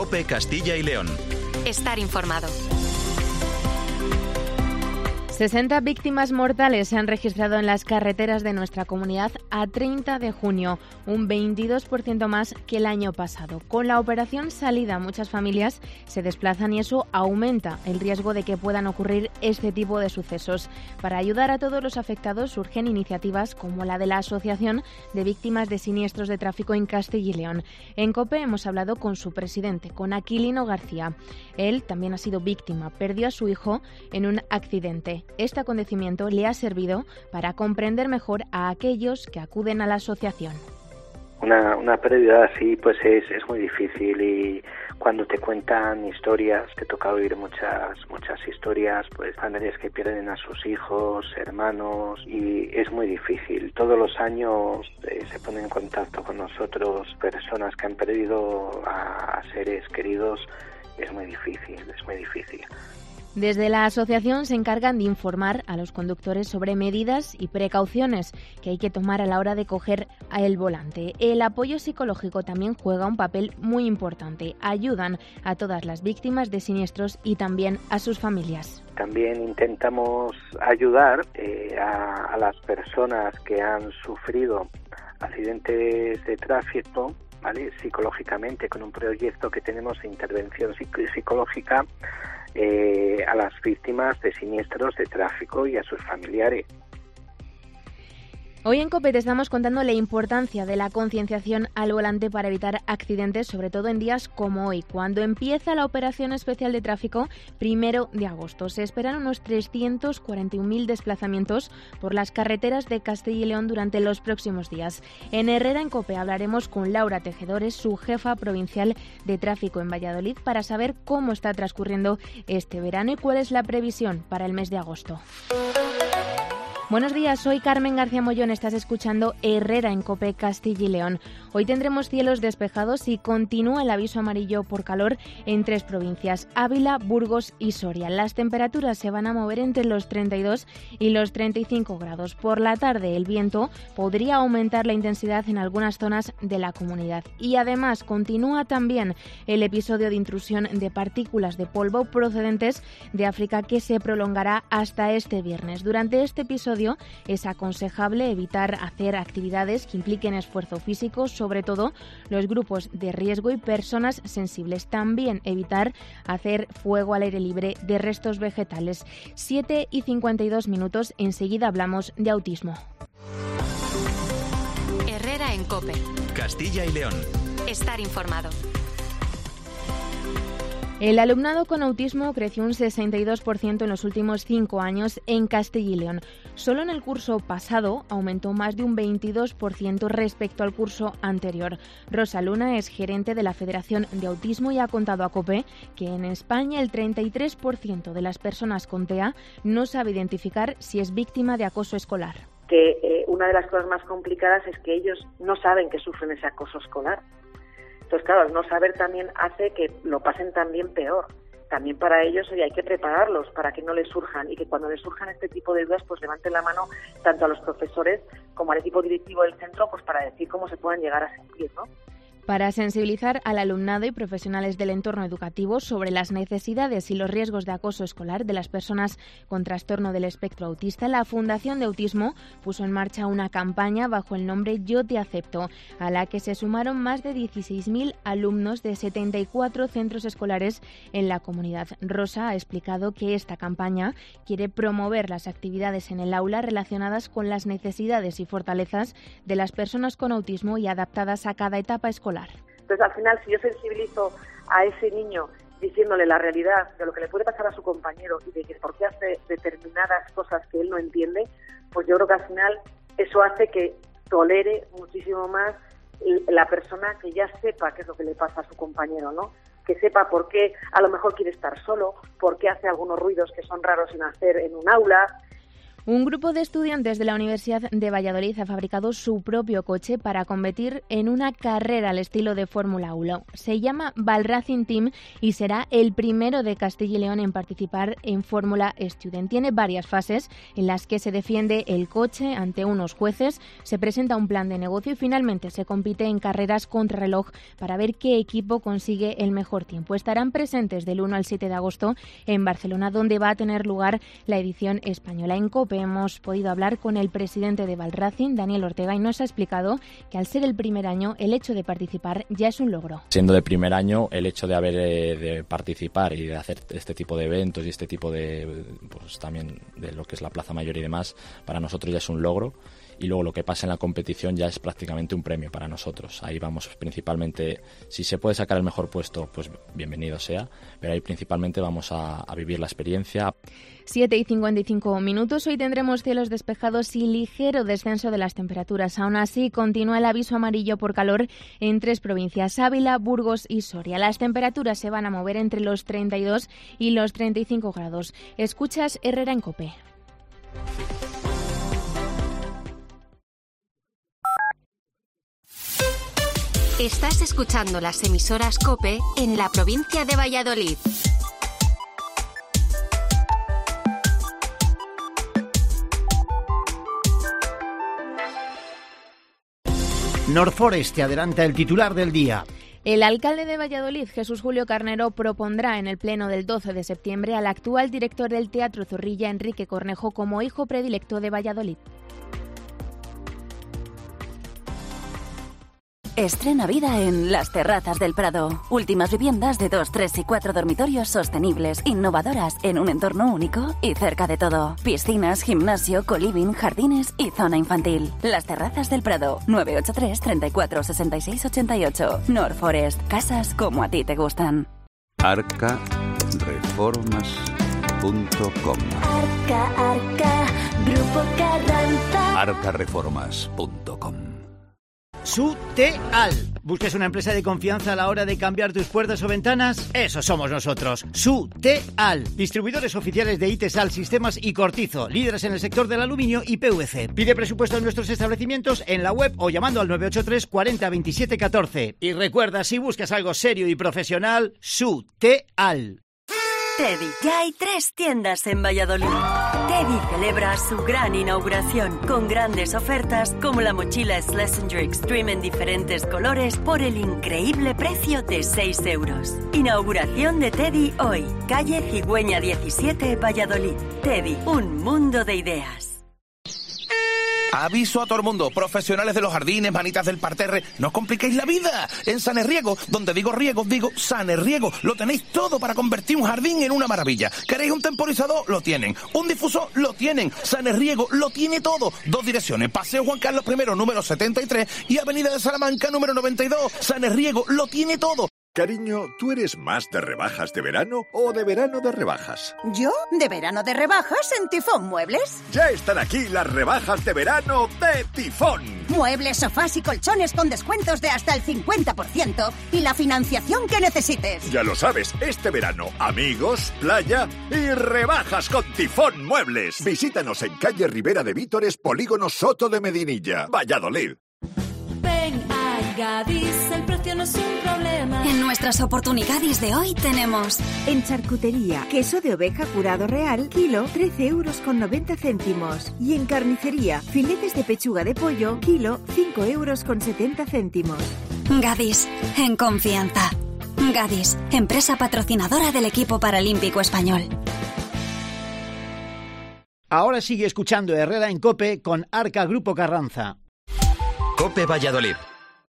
COPE Castilla y León. Estar informado. 60 víctimas mortales se han registrado en las carreteras de nuestra comunidad a 30 de junio, un 22% más que el año pasado. Con la operación Salida, muchas familias se desplazan y eso aumenta el riesgo de que puedan ocurrir este tipo de sucesos. Para ayudar a todos los afectados surgen iniciativas como la de la Asociación de Víctimas de Siniestros de Tráfico en Castilla y León. En COPE hemos hablado con su presidente, con Aquilino García. Él también ha sido víctima, perdió a su hijo en un accidente. Este acontecimiento le ha servido para comprender mejor a aquellos que acuden a la asociación. Una pérdida así pues es muy difícil, y cuando te cuentan historias, te toca oír muchas historias, pues familias que pierden a sus hijos, hermanos, y es muy difícil. Todos los años se ponen en contacto con nosotros personas que han perdido a seres queridos. Es muy difícil. Desde la asociación se encargan de informar a los conductores sobre medidas y precauciones que hay que tomar a la hora de coger el volante. El apoyo psicológico también juega un papel muy importante. Ayudan a todas las víctimas de siniestros y también a sus familias. También intentamos ayudar a las personas que han sufrido accidentes de tráfico, ¿vale? Psicológicamente, con un proyecto que tenemos de intervención psicológica a las víctimas de siniestros de tráfico y a sus familiares. Hoy en COPE te estamos contando la importancia de la concienciación al volante para evitar accidentes, sobre todo en días como hoy, cuando empieza la operación especial de tráfico 1 de agosto. Se esperan unos 341.000 desplazamientos por las carreteras de Castilla y León durante los próximos días. En Herrera en COPE hablaremos con Laura Tejedores, su jefa provincial de tráfico en Valladolid, para saber cómo está transcurriendo este verano y cuál es la previsión para el mes de agosto. Buenos días, soy Carmen García Mollón, estás escuchando Herrera en COPE Castilla y León. Hoy tendremos cielos despejados y continúa el aviso amarillo por calor en 3 provincias, Ávila, Burgos y Soria. Las temperaturas se van a mover entre los 32 y los 35 grados. Por la tarde el viento podría aumentar la intensidad en algunas zonas de la comunidad. Y además continúa también el episodio de intrusión de partículas de polvo procedentes de África que se prolongará hasta este viernes. Durante este episodio es aconsejable evitar hacer actividades que impliquen esfuerzo físico, sobre todo los grupos de riesgo y personas sensibles. También evitar hacer fuego al aire libre de restos vegetales. 7:52, enseguida hablamos de autismo. Herrera en COPE. Castilla y León. Estar informado. El alumnado con autismo creció un 62% en los últimos 5 años en Castilla y León. Solo en el curso pasado aumentó más de un 22% respecto al curso anterior. Rosa Luna es gerente de la Federación de Autismo y ha contado a COPE que en España el 33% de las personas con TEA no sabe identificar si es víctima de acoso escolar. Que una de las cosas más complicadas es que ellos no saben que sufren ese acoso escolar. Entonces, claro, el no saber también hace que lo pasen también peor. También para ellos hoy hay que prepararlos para que no les surjan, y que cuando les surjan este tipo de dudas, pues levanten la mano tanto a los profesores como al equipo directivo del centro, pues para decir cómo se puedan llegar a sentir, ¿no? Para sensibilizar al alumnado y profesionales del entorno educativo sobre las necesidades y los riesgos de acoso escolar de las personas con trastorno del espectro autista, la Fundación de Autismo puso en marcha una campaña bajo el nombre Yo te acepto, a la que se sumaron más de 16.000 alumnos de 74 centros escolares en la comunidad. Rosa ha explicado que esta campaña quiere promover las actividades en el aula relacionadas con las necesidades y fortalezas de las personas con autismo y adaptadas a cada etapa escolar. Entonces, al final, si yo sensibilizo a ese niño diciéndole la realidad de lo que le puede pasar a su compañero y de que por qué hace determinadas cosas que él no entiende, pues yo creo que al final eso hace que tolere muchísimo más la persona, que ya sepa qué es lo que le pasa a su compañero, ¿no? Que sepa por qué a lo mejor quiere estar solo, por qué hace algunos ruidos que son raros en hacer en un aula. Un grupo de estudiantes de la Universidad de Valladolid ha fabricado su propio coche para competir en una carrera al estilo de Fórmula 1. Se llama Valracing Team y será el primero de Castilla y León en participar en Fórmula Student. Tiene varias fases en las que se defiende el coche ante unos jueces, se presenta un plan de negocio y finalmente se compite en carreras contrarreloj para ver qué equipo consigue el mejor tiempo. Estarán presentes del 1 al 7 de agosto en Barcelona, donde va a tener lugar la edición española. En COPE hemos podido hablar con el presidente de Valracing, Daniel Ortega, y nos ha explicado que al ser el primer año, el hecho de participar ya es un logro. Siendo de primer año, el hecho de haber de participar y de hacer este tipo de eventos y este tipo de, pues también de lo que es la Plaza Mayor y demás, para nosotros ya es un logro. Y luego lo que pasa en la competición ya es prácticamente un premio para nosotros. Ahí vamos principalmente, si se puede sacar el mejor puesto, pues bienvenido sea, pero ahí principalmente vamos a vivir la experiencia. 7:55. Hoy tendremos cielos despejados y ligero descenso de las temperaturas. Aún así, continúa el aviso amarillo por calor en 3 provincias, Ávila, Burgos y Soria. Las temperaturas se van a mover entre los 32 y los 35 grados. Escuchas Herrera en COPE. Estás escuchando las emisoras COPE en la provincia de Valladolid. Nord Forest te adelanta el titular del día. El alcalde de Valladolid, Jesús Julio Carnero, propondrá en el pleno del 12 de septiembre al actual director del Teatro Zorrilla, Enrique Cornejo, como hijo predilecto de Valladolid. Estrena vida en Las Terrazas del Prado. Últimas viviendas de 2, 3 y 4 dormitorios sostenibles, innovadoras, en un entorno único y cerca de todo. Piscinas, gimnasio, coliving, jardines y zona infantil. Las Terrazas del Prado. 983 34 66 88. Nord Forest. Casas como a ti te gustan. Arcareformas.com. Arca, Grupo Carranza. Arcareformas.com. Suteal. ¿Buscas una empresa de confianza a la hora de cambiar tus puertas o ventanas? Eso somos nosotros. Suteal. Distribuidores oficiales de Itesal, Sistemas y Cortizo. Líderes en el sector del aluminio y PVC. Pide presupuesto en nuestros establecimientos en la web o llamando al 983 40 27 14. Y recuerda, si buscas algo serio y profesional, Suteal. Teddy. Ya hay 3 tiendas en Valladolid. Teddy celebra su gran inauguración con grandes ofertas como la mochila Schlesinger Extreme en diferentes colores por el increíble precio de 6 euros. Inauguración de Teddy hoy. Calle Cigüeña 17, Valladolid. Teddy, un mundo de ideas. Aviso a todo el mundo, profesionales de los jardines, manitas del parterre, no os compliquéis la vida. En Sanerriego, donde digo riego, digo Sanerriego, lo tenéis todo para convertir un jardín en una maravilla. ¿Queréis un temporizador? Lo tienen. ¿Un difusor? Lo tienen. Sanerriego lo tiene todo. 2 direcciones, Paseo Juan Carlos I, número 73 y Avenida de Salamanca, número 92. Sanerriego lo tiene todo. Cariño, ¿tú eres más de rebajas de verano o de verano de rebajas? Yo, de verano de rebajas en Tifón Muebles. Ya están aquí las rebajas de verano de Tifón. Muebles, sofás y colchones con descuentos de hasta el 50% y la financiación que necesites. Ya lo sabes, este verano, amigos, playa y rebajas con Tifón Muebles. Visítanos en calle Ribera de Vítores, Polígono Soto de Medinilla, Valladolid. Ven a Gadis, el precio no es un problema. En nuestras oportunidades de hoy tenemos... En charcutería, queso de oveja curado real, kilo, 13,90 €. Y en carnicería, filetes de pechuga de pollo, kilo, 5,70 €. Gadis, en confianza. Gadis, empresa patrocinadora del equipo paralímpico español. Ahora sigue escuchando Herrera en COPE con Arca Grupo Carranza. COPE Valladolid.